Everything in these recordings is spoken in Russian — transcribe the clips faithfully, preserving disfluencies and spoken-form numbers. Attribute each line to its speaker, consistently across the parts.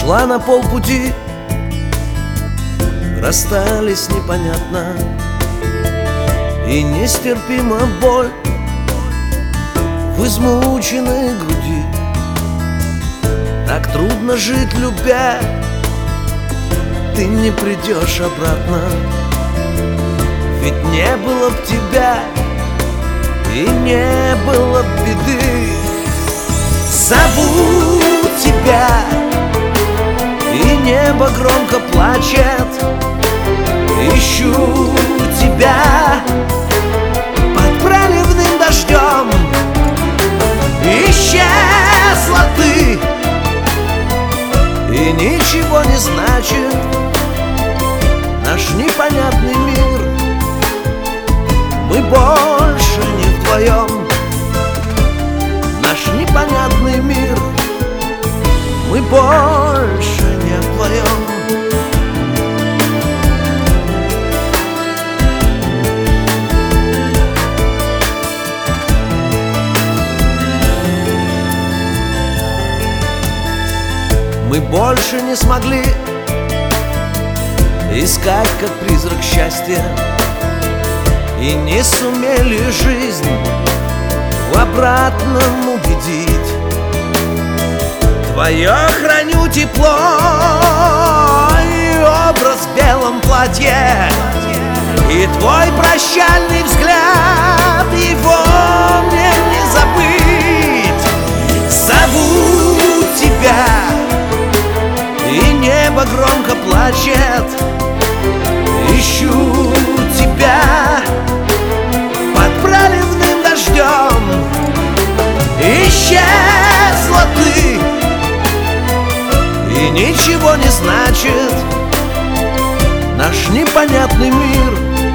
Speaker 1: Шла на полпути, расстались непонятно, и нестерпима боль в измученной груди. Так трудно жить, любя, ты не придешь обратно. Ведь не было б тебя, и не было б беды. Зову тебя, и небо громко плачет. Ищу тебя под проливным дождем. Исчезла ты, и ничего не значит наш непонятный мир. Мы больше не вдвоем, наш непонятный мир. Мы больше не вдвоем. Мы больше не смогли искать, как призрак, счастья, и не сумели жизнь в обратном убедить. Твое храню тепло и образ в белом платье, и твой прощальный взгляд, его мне не забыть. Зову тебя, и небо громко плачет. Ищу тебя под проливным дождем. Исчезла ты, и ничего не значит наш непонятный мир.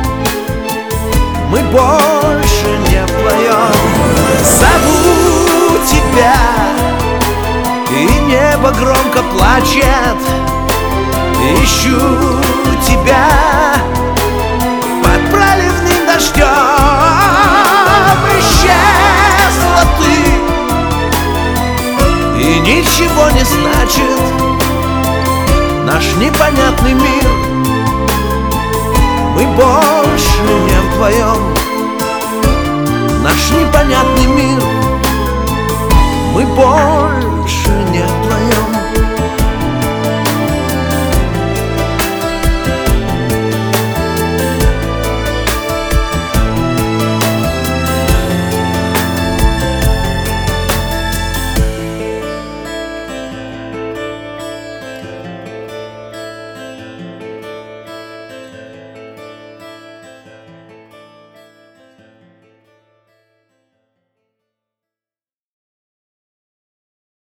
Speaker 1: Мы больше не вдвоем. Зову тебя, и небо громко плачет. Ищу тебя под проливным дождем. Исчезла ты, и ничего не значит наш непонятный мир.